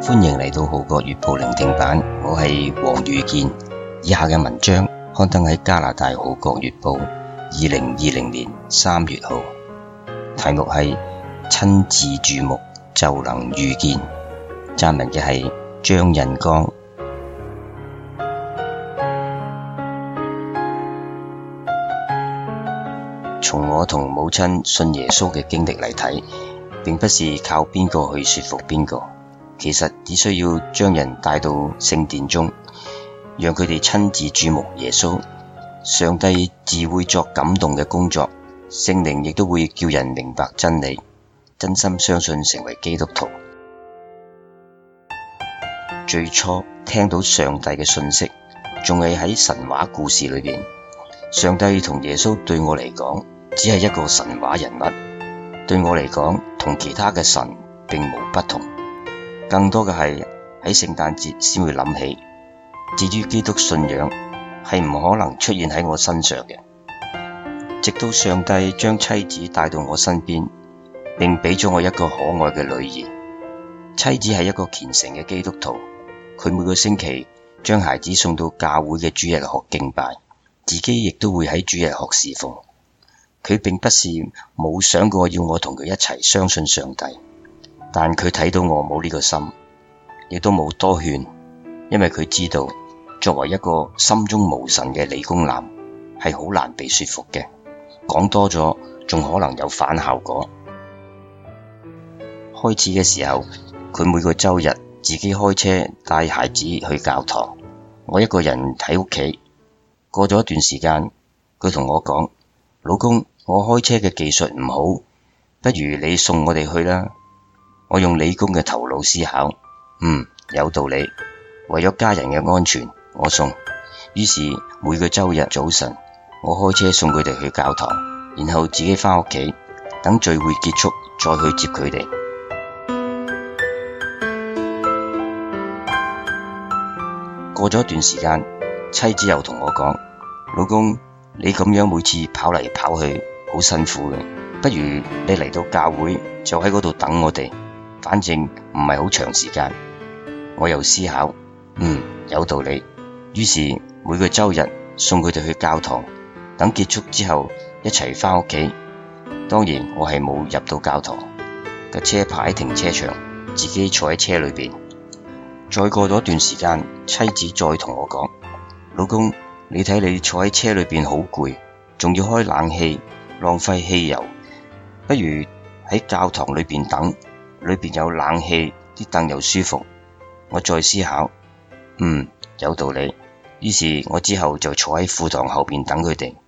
歡迎嚟到《號角月報》聆聽版，我係黃宇健。以下嘅文章刊登喺加拿大《號角月報》2020年3月號，題目係親自注目就能遇見，撰文嘅係張仁剛。從我同母親信耶穌嘅經歷嚟睇，並不是靠邊個去說服邊個，其實只需要將人帶到聖殿中，讓佢哋親自注目耶穌，上帝自會作感動嘅工作，聖靈亦都會叫人明白真理，真心相信成為基督徒。最初聽到上帝嘅訊息，仲係喺神話故事裏邊，上帝同耶穌對我嚟講，只係一個神話人物，對我嚟講同其他嘅神並無不同，更多嘅係喺聖誕節先會諗起。至於基督信仰係唔可能出現喺我身上嘅，直到上帝將妻子帶到我身邊，並俾咗我一個可愛嘅女兒。妻子係一個虔誠嘅基督徒，佢每個星期將孩子送到教會嘅主日學敬拜，自己亦都會喺主日學侍奉。佢並不是冇想過要我同佢一齊相信上帝，但佢睇到我冇呢個心，亦都冇多勸，因為佢知道作為一個心中無神嘅理工男係好難被說服嘅，講多咗仲可能有反效果。開始嘅時候，佢每個週日自己開車帶孩子去教堂，我一個人喺屋企。過咗一段時間，佢同我講：老公，我開車嘅技術唔好，不如你送我哋去啦。我用理工嘅頭腦思考，有道理。為咗家人嘅安全，我送。於是每個週日早晨，我開車送佢哋去教堂，然後自己返屋企，等聚會結束再去接佢哋。過咗一段時間，妻子又同我講：老公，你咁樣每次跑嚟跑去好辛苦嘅，不如你嚟到教會就喺嗰度等我哋，反正唔係好長時間。我又思考，有道理。於是每個週日送佢哋去教堂，等結束之後一齊返屋企。當然我係冇入到教堂，架車泊喺停車場，自己坐喺車裏邊。再過咗一段時間，妻子再同我講：老公，你睇你坐喺車裏邊好攰，仲要開冷氣，浪費汽油，不如喺教堂裏邊等，裏邊有冷氣，啲凳又舒服。我再思考，有道理。於是我之後就坐喺課堂後邊等佢哋。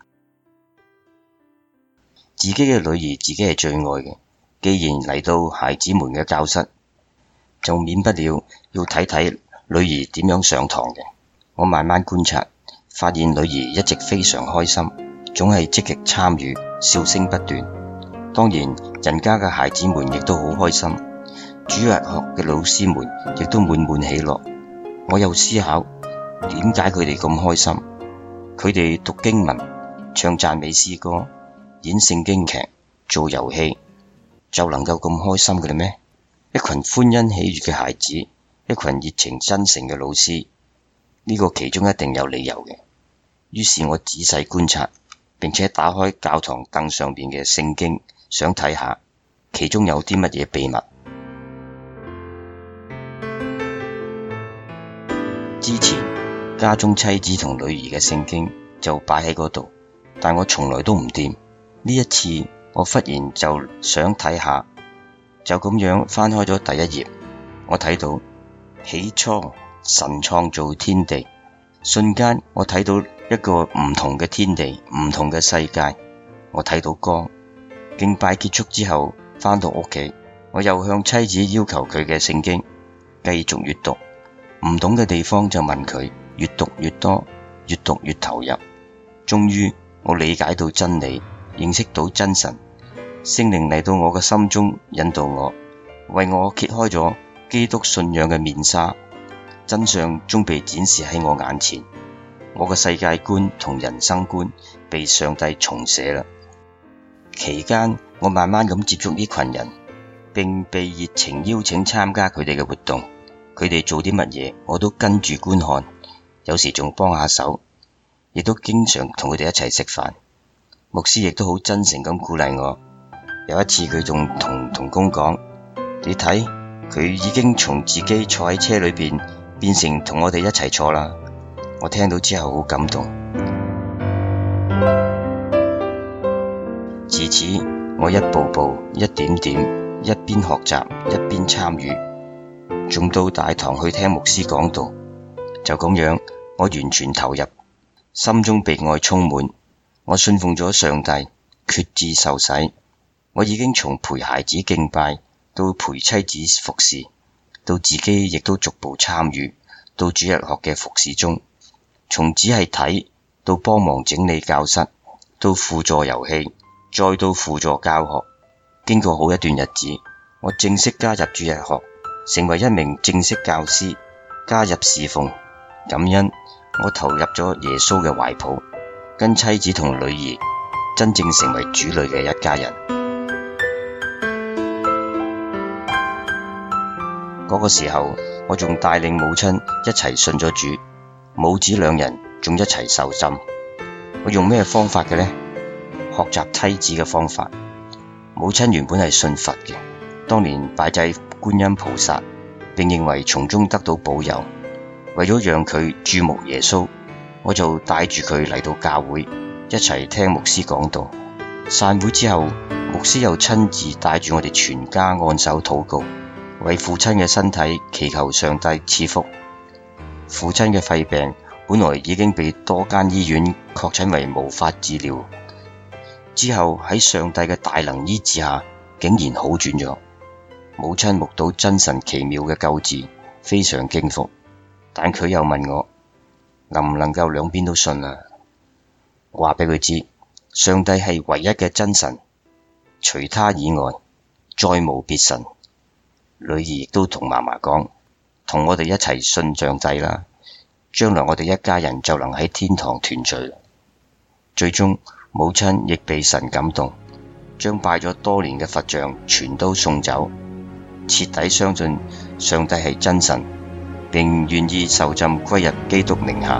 自己嘅女兒自己係最愛嘅，既然嚟到孩子們嘅教室，就免不了要睇睇女兒點樣上堂嘅。我慢慢觀察，發現女兒一直非常開心，總係積極參與，笑聲不斷。當然人家嘅孩子們亦都好開心，主日學嘅老師們亦都滿滿喜樂。我又思考，點解佢哋咁開心？佢哋讀經文、唱讚美詩歌、演聖經劇、做遊戲，就能夠咁開心嘅嘞咩？一群歡欣喜悅嘅孩子，一群熱情真誠嘅老師，呢個其中一定有理由嘅。於是我仔細觀察，並且打開教堂凳上邊嘅聖經，想睇下其中有啲乜嘢秘密。之前家中妻子同女兒嘅聖經就擺喺嗰度，但我從來都唔掂。呢一次我忽然就想睇下，就咁樣翻開咗第一頁，我睇到起初神創造天地，瞬間我睇到一個唔同嘅天地，唔同嘅世界。我睇到光。敬拜結束之後翻到屋企，我又向妻子要求佢嘅聖經繼續閱讀，唔懂嘅地方就問佢，越讀越多，越讀越投入。終於我理解到真理，認識到真神。聖靈嚟到我嘅心中，引導我，為我揭開咗基督信仰嘅面紗，真相終被展示喺我眼前。我嘅世界觀同人生觀被上帝重寫啦。期間我慢慢咁接觸呢群人， 並被熱情邀請參加佢哋嘅活動。佢哋做啲乜嘢，我都跟住觀看，有時仲幫下手，亦都經常同佢哋一齊食飯。牧師亦都好真誠咁鼓勵我。有一次佢仲同同工講：你睇，佢已經從自己坐喺車裏邊變成同我哋一齊坐啦。我聽到之後好感動。自此，我一步步、一點點，一邊學習，一邊參與，仲到大堂去聽牧師講道。就咁樣，我完全投入，心中被愛充滿。我信奉咗上帝，決志受洗。我已經從陪孩子敬拜，到陪妻子服侍，到自己亦都逐步參與，到主日學嘅服侍中，從只係睇，到幫忙整理教室，到輔助遊戲，再到輔助教學。經過好一段日子，我正式加入主日學，成為一名正式教師，加入侍奉。感恩，我投入咗耶穌嘅懷抱，跟妻子同女兒真正成為主裏嘅一家人。嗰個時候，我仲帶領母親一齊信咗主，母子兩人仲一齊受浸。我用咩方法嘅呢？學習妻子嘅方法。母親原本係信佛嘅，當年拜祭觀音菩薩，並認為從中得到保佑。為咗讓佢注目耶穌，我就帶住佢嚟到教會，一齊聽牧師講道。散會之後，牧師又親自帶住我哋全家按手禱告，為父親嘅身體祈求上帝賜福。父親嘅肺病本來已經被多間醫院確診為無法治療，之後喺上帝嘅大能醫治下，竟然好轉咗。母親目睹真神奇妙嘅救治，非常敬服。但佢又問我，能唔能夠兩邊都信啊？話俾佢知，上帝係唯一嘅真神，除他以外再無別神。女兒亦都同嫲嫲講，同我哋一齊信上帝啦，將來我哋一家人就能喺天堂團聚。最終母親亦被神感動，將拜咗多年嘅佛像全都送走，徹底相信上帝係真神，並願意受浸歸入基督名下。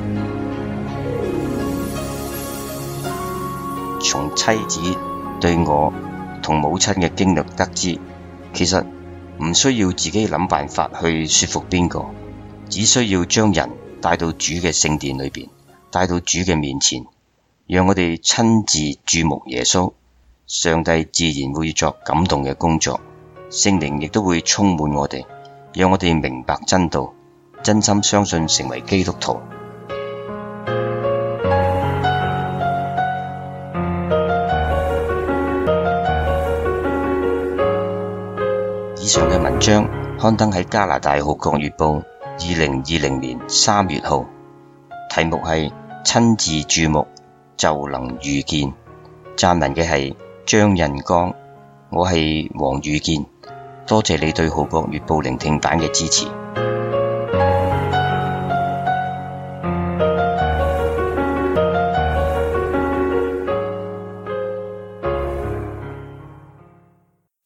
從妻子對我同母親嘅經歷得知，其實唔需要自己諗辦法去說服邊個，只需要將人帶到主嘅聖殿裏邊，帶到主嘅面前，讓我哋親自注目耶穌，上帝自然會作感動嘅工作，聖靈亦都會充滿我哋，讓我哋明白真道，真心相信成為基督徒。以上嘅文章刊登喺加拿大《號角月報》2020年3月號，題目係親自注目就能遇見。撰文嘅係張印剛，我係黃宇健。多謝你對《號角月報》聆聽版嘅支持。